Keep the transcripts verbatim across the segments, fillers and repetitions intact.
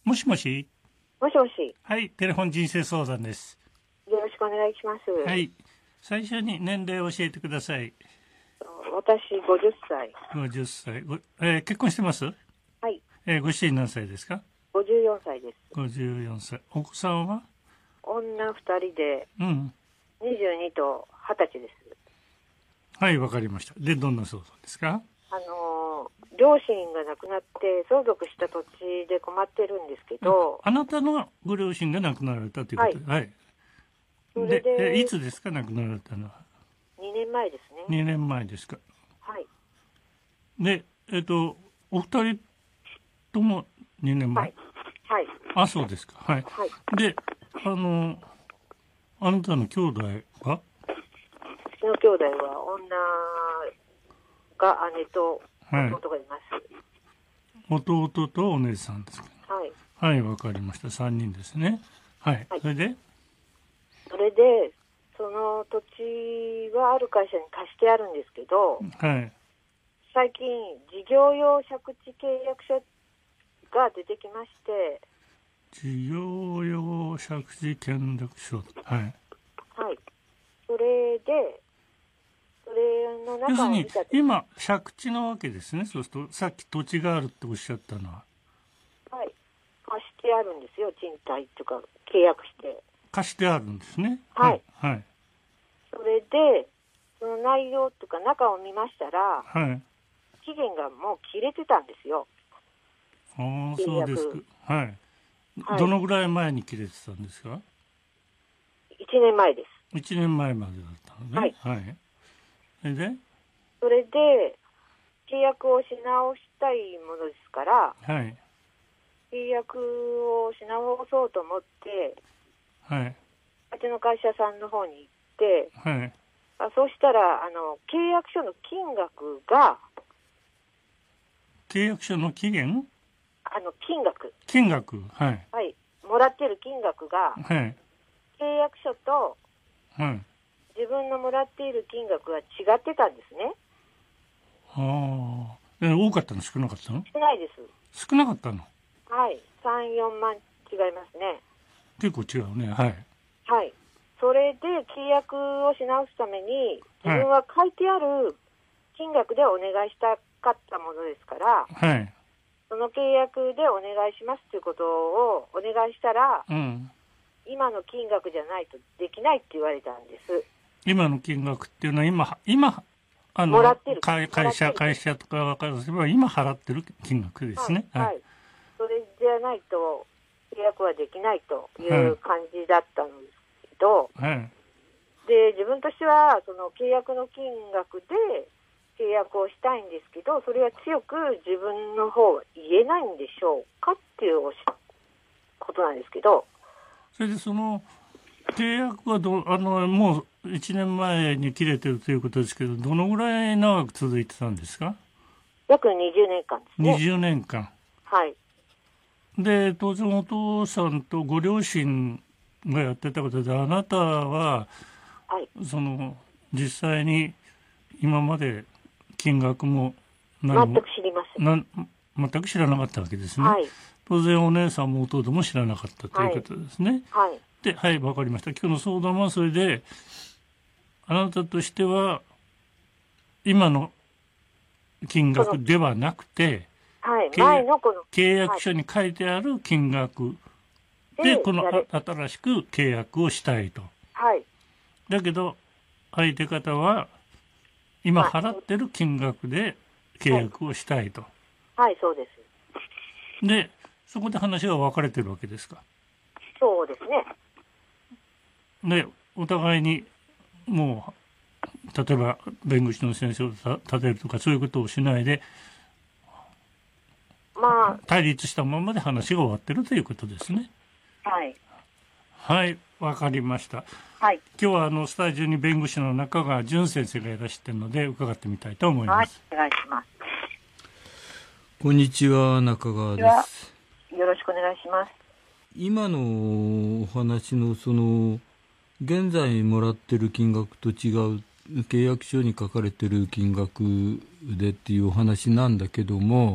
もしもし。 もしもし。 はい、テレフォン人生相談です。 よろしくお願いします。 はい、最初に年齢を教えてください。 私ごじゅっさい。 ごじゅっさい。えー、結婚してます？ はい。 えー、ご主人何歳ですか？ ごじゅうよんさいです。 ごじゅうよんさい。お子さんは？ 女ふたりで、 うん。 にじゅうにとはたちです。 はい、わかりました。で、どんな相談ですか？ あのー、両親が亡くなって相続した土地で困ってるんですけど、 あなたのご両親が亡くなられたということで、はい。はい、 それで、 で、えいつですか、亡くなられたのは？ にねんまえですね。 にねんまえですか。 はい。 で、えっと、お二人ともにねんまえ？ はい。はい。 あ、そうですか。はい。 はい。 で、あの、あなたの兄弟は？ うちの兄弟は女が姉と弟がいます。 はい、弟とお姉さんですか。 はい。 はい、わかりました。さんにんですね。はい。はい、それでそれで、その土地はある会社に貸してあるんですけど、 はい、 最近事業用借地契約書が出てきまして、 事業用借地契約書。はい。 はい。それで、それの中を見たとき、 今、借地なわけですね。そうすると、さっき土地があるっておっしゃったのは。 はい。貸してあるんですよ、賃貸とか契約して。 貸してあるんですね。 はい。 はい。 それで、その内容とか中を見ましたら、 はい。 期限がもう切れてたんですよ。 ああ、そうですか。はい。はい。どのぐらい前に切れてたんですか？ いちねんまえです。 いちねんまえまでだったのね。はい。はい。それでそれで、契約をし直したいものですから、 はい。 契約をし直そうと思って、 はい。 あちの会社さんの方に行って、 はい。 あそうしたら、あの、契約書の金額が、 契約書の期限？ あの、金額。 金額。はい。 はい。もらってる金額が、 はい。 契約書と、 はい。 自分のもらっている金額が違ってたんですね。 ああ。え、多かったの？少なかったの？ 少ないです。 少なかったの？ はい。さん、よんまん違いますね。 結構違うね。はい。 はい。それで契約をし直すために、自分は書いてある金額でお願いしたかったものですから、 はい。 その契約でお願いしますということをお願いしたら、 うん、 今の金額じゃないとできないって言われたんです。 今の金額っていうのは今、今、あの、 もらってる会社、会社とかからすれば今払ってる金額ですね。 はい。はいはい、それじゃないと契約はできないという感じだったんですけど、 はい、 で、自分としてはその契約の金額で契約をしたいんですけど、それは強く自分の方は言えないんでしょうかっていうことなんですけど。 それでその契約はど、あの、もういちねんまえに切れてるということですけど、どのぐらい長く続いてたんですか？ 約にじゅうねんかんですね。 にじゅうねんかん。 はい。 で、当然お父さんとご両親がやってたことで、あなたは、 はい、 その、実際に今まで金額も何も全く知りません。 な全く知らなかったわけですね。はい、当然お姉さんも弟も知らなかったということですね。 はい。はい、 で、はい、わかりました。今日の相談はそれで、あなたとしては、今の金額ではなくて、 はい、前のこの契約書に書いてある金額で、この新しく契約をしたいと。 はい。 だけど、相手方は、今払ってる金額で契約をしたいと。はい、 はい、そうです。 で、そこで話が分かれてるわけですか？ そうですね。で、お互いに、もう、例えば弁護士の先生を立てるとかそういうことをしないで、まあ、対立したままで話が終わってるということですね。 はい。 はい、わかりました。 はい。 今日はあのスタジオに弁護士の中川淳先生がいらっしゃってるので伺ってみたいと思います。 はい、お願いします。 こんにちは、中川です。 よろしくお願いします。 今のお話のその現在もらってる金額と違う契約書に書かれてる金額でっていうお話なんだけども、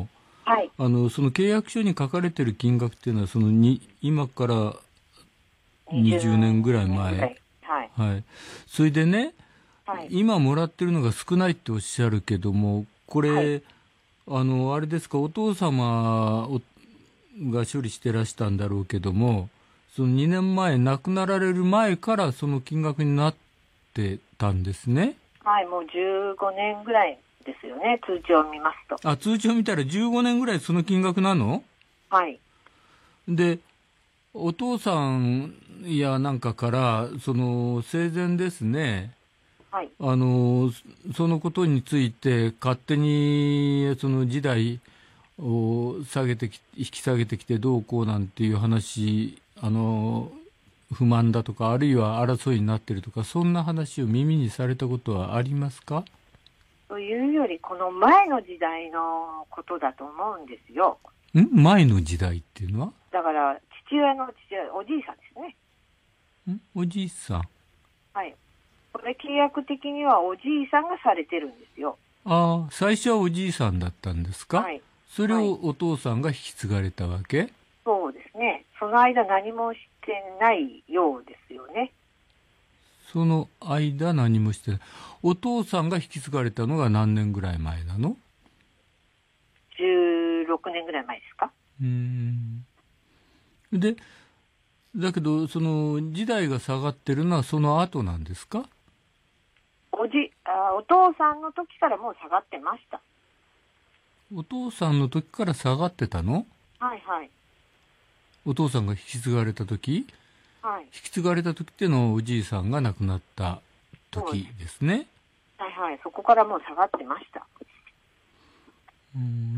はい。 あのその契約書に書かれている金額っていうのはそのに今からにじゅうねんぐらい前、 はい。 はい、それでね、 はい、 今もらってるのが少ないっておっしゃるけども、これ、はい、あのあれですか、お父様が処理してらしたんだろうけども、そのにねんまえ亡くなられる前からその金額になってたんですね。 はい、もうじゅうごねんぐらいですよね、通帳を見ますと。 あ、通帳見たらじゅうごねんぐらいその金額なの？ はい。 で、お父さんやなんかからその生前ですね、 はい、 あのそのことについて勝手にその時代を下げてき引き下げてきてどうこうなんていう話、あの不満だとか、あるいは争いになってるとか、そんな話を耳にされたことはありますか？ というよりこの前の時代のことだと思うんですよ。 ん前の時代っていうのは？だから父親の父親、おじいさんですね。 んおじいさん。 はい。これ契約的にはおじいさんがされてるんですよ。 ああ、最初はおじいさんだったんですか？はい。それをお父さんが引き継がれたわけ？はい、 そうですね。その間何もしてないようですよね。 その間何もしてない。お父さんが引き継がれたのが何年ぐらい前なの？ じゅうろくねんぐらい前ですか？ うーん。で、だけどその時代が下がってるのはその後なんですか？ おじあお父さんの時からもう下がってました。 お父さんの時から下がってたの？ はいはい。 お父さんが引き継がれた時、はい、引き継がれた時っていうのはおじいさんが亡くなった時ですね。 はいはい、そこからもう下がってました。 うん、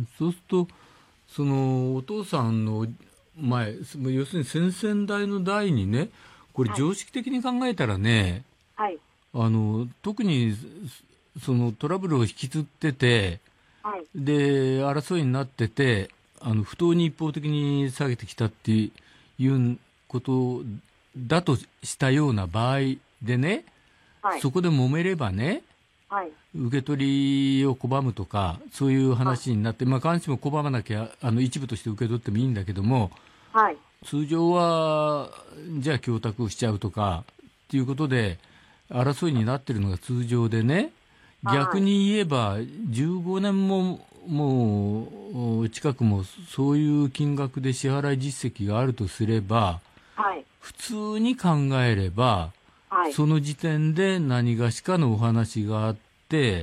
そうするとそのお父さんの前、要するに先々代の代にね、これ常識的に考えたらね、はい、あの特にそのトラブルを引きずってて、はい、で争いになってて、あの不当に一方的に下げてきたっていうことだとしたような場合でね、はい、そこで揉めればね、はい、受け取りを拒むとかそういう話になって、はい、まあ、必ずしも拒まなきゃあの一部として受け取ってもいいんだけども、はい、通常はじゃあ供託しちゃうとかっていうことで争いになってるのが通常でね、逆に言えばじゅうごねんももう近くもそういう金額で支払い実績があるとすれば、はい、普通に考えれば、はい、その時点で何がしかのお話があって、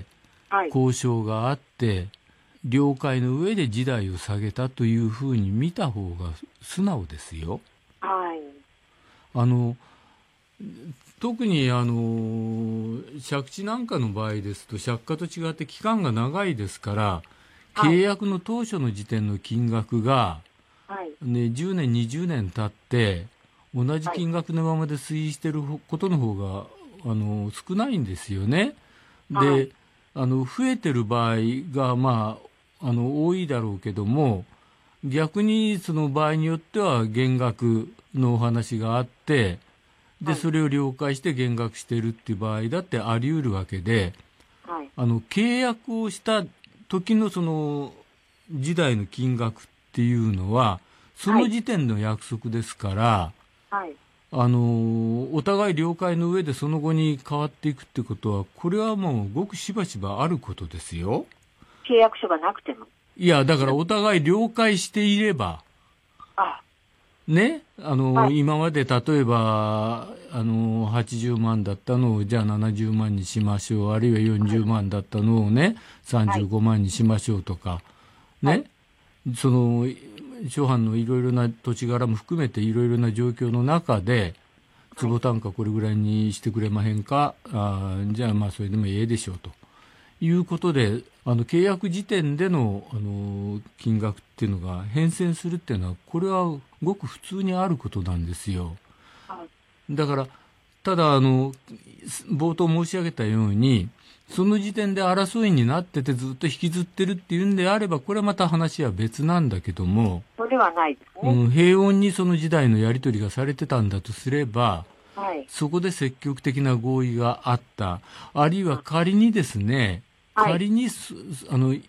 はい、交渉があって了解の上で示談を下げたというふうに見た方が素直ですよ。はい、あの特にあの借地なんかの場合ですと借家と違って期間が長いですから、契約の当初の時点の金額が、はいね、じゅうねんにじゅうねん経って同じ金額のままで推移していることの方があの少ないんですよね。で、はい、あの増えてる場合が、まあ、あの多いだろうけども、逆にその場合によっては減額のお話があってでそれを了解して減額しているっていう場合だってあり得るわけで、はい、あの契約をした時のその時代の金額っていうのはその時点の約束ですから、はい、あのお互い了解の上でその後に変わっていくってことはこれはもうごくしばしばあることですよ。 契約書がなくても。いやだからお互い了解していれば、あね、あの、はい、今まで例えばあのはちじゅうまんだったのをじゃあななじゅうまんにしましょう、あるいはよんじゅうまんだったのをねさんじゅうごまんにしましょうとか、はい、ね、その諸般のいろいろな土地柄も含めていろいろな状況の中で坪単価これぐらいにしてくれまへんか、あじゃあまあそれでもええでしょうということで、あの契約時点での、あの金額っていうのが変遷するっていうのはこれはごく普通にあることなんですよ。だからただあの冒頭申し上げたようにその時点で争いになっててずっと引きずってるっていうんであればこれはまた話は別なんだけども、 それはないですね、 うん、平穏にその時代のやり取りがされてたんだとすれば、はい、そこで積極的な合意があった、あるいは仮にですね、はい、仮にあの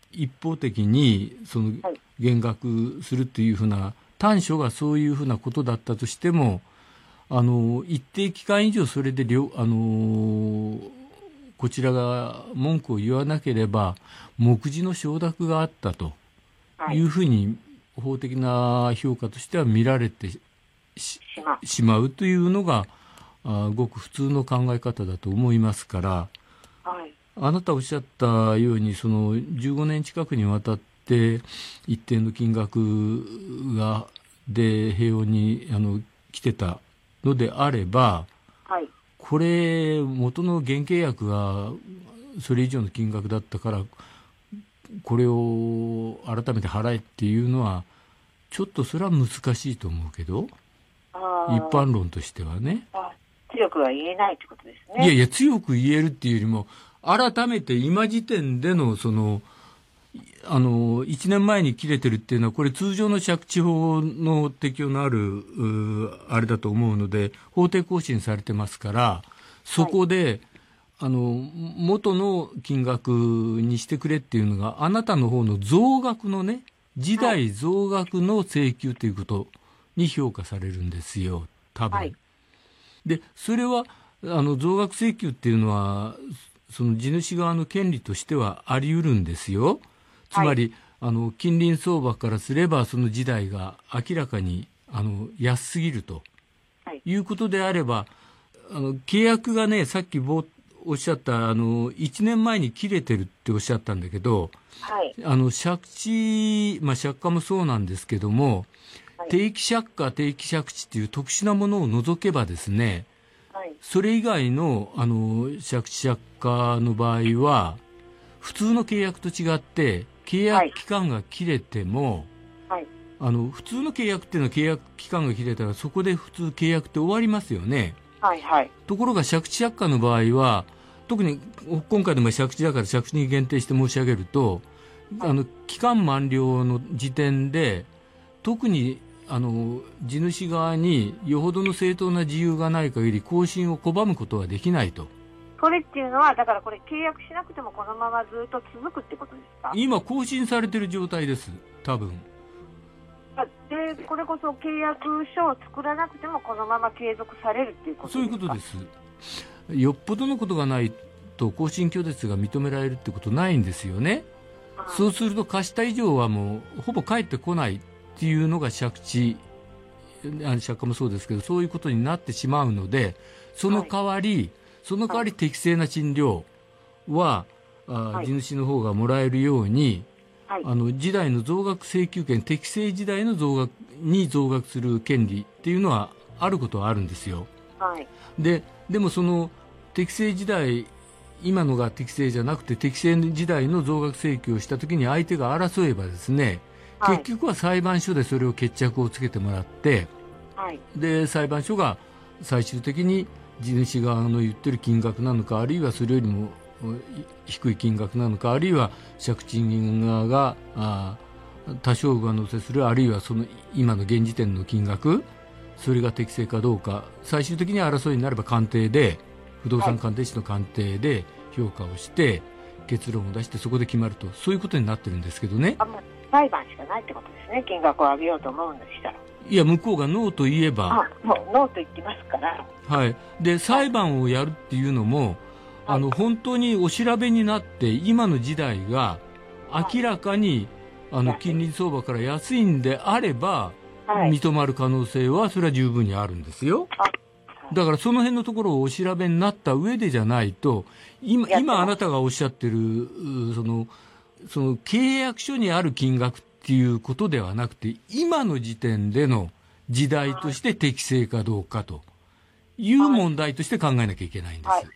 一方的にその減額するというふうな、短所がそういうふうなことだったとしても、あの一定期間以上それで両あのこちらが文句を言わなければ目次の承諾があったというふうに法的な評価としては見られて し, しまうというのがあごく普通の考え方だと思いますから、はい、あなたおっしゃったようにそのじゅうごねん近くにわたって一定の金額がで平穏にあの来てたのであれば、はい、これ元の原契約がそれ以上の金額だったからこれを改めて払えっていうのはちょっとそれは難しいと思うけど、あ一般論としてはね。 あ強くは言えないってことですね。 いやいや強く言えるっていうよりも改めて今時点でのそのあのいちねんまえに切れてるっていうのはこれ通常の借地法の適用のあるあれだと思うので法定更新されてますからそこで、はい、あの元の金額にしてくれっていうのがあなたの方の増額のね時代増額の請求ということに評価されるんですよ多分、はい、でそれはあの増額請求っていうのはその地主側の権利としてはあり得るんですよ。つまり、はい、あの近隣相場からすればその時代が明らかにあの安すぎると、はい、いうことであればあの契約がねさっきおっしゃったあのいちねんまえに切れてるっておっしゃったんだけど、はい、あの借地、まあ、借家もそうなんですけども、はい、定期借家定期借地っていう特殊なものを除けばですね、はい、それ以外のあの借地借家の場合は普通の契約と違って契約期間が切れても、はい、あの普通の契約っていうのは契約期間が切れたらそこで普通契約って終わりますよね、はいはい、ところが借地借家の場合は特に今回でも借地だから借地に限定して申し上げると、はい、あの期間満了の時点で特にあの地主側によほどの正当な理由がない限り更新を拒むことはできないと。 これっていうのはだからこれ契約しなくてもこのままずっと続くってことですか？ 今更新されてる状態です多分。 でこれこそ契約書を作らなくてもこのまま継続されるっていうことですか？ そういうことです。よっぽどのことがないと更新拒絶が認められるってことないんですよね、はい、そうすると貸した以上はもうほぼ返ってこないっていうのが借地借家もそうですけどそういうことになってしまうのでその代わり、はい、その代わり適正な賃料は、はい、地主の方がもらえるように、はい、あの時代の増額請求権適正時代の増額に増額する権利っていうのはあることはあるんですよ、はい、で, でもその適正時代今のが適正じゃなくて適正時代の増額請求をしたときに相手が争えばですね、はい、結局は裁判所でそれを決着をつけてもらって、はい、で裁判所が最終的に地主側の言ってる金額なのかあるいはそれよりも低い金額なのかあるいは借地人側があ多少上乗せするあるいはその今の現時点の金額それが適正かどうか最終的に争いになれば鑑定で不動産鑑定士の鑑定で評価をして結論を出してそこで決まるとそういうことになってるんですけどね。 あ、もう裁判しかないってことですね。金額を上げようと思うんでしたらいや向こうがノーと言えばあもうノーと言ってますから、 はい、で裁判をやるっていうのも、はい、あの本当にお調べになって今の時代が明らかに、はい、あの近隣相場から安いんであれば、はい、認まる可能性はそれは十分にあるんですよ。だからその辺のところをお調べになった上でじゃないと 今, 今あなたがおっしゃってるそのその契約書にある金額っていうことではなくて今の時点での時代として適正かどうかという問題として考えなきゃいけないんです。 はい、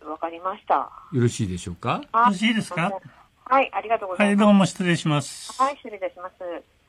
わかりました。 よろしいでしょうか？ よろしいですか？ はい、ありがとうございます。 はい、どうも失礼します。 はい、失礼いたします。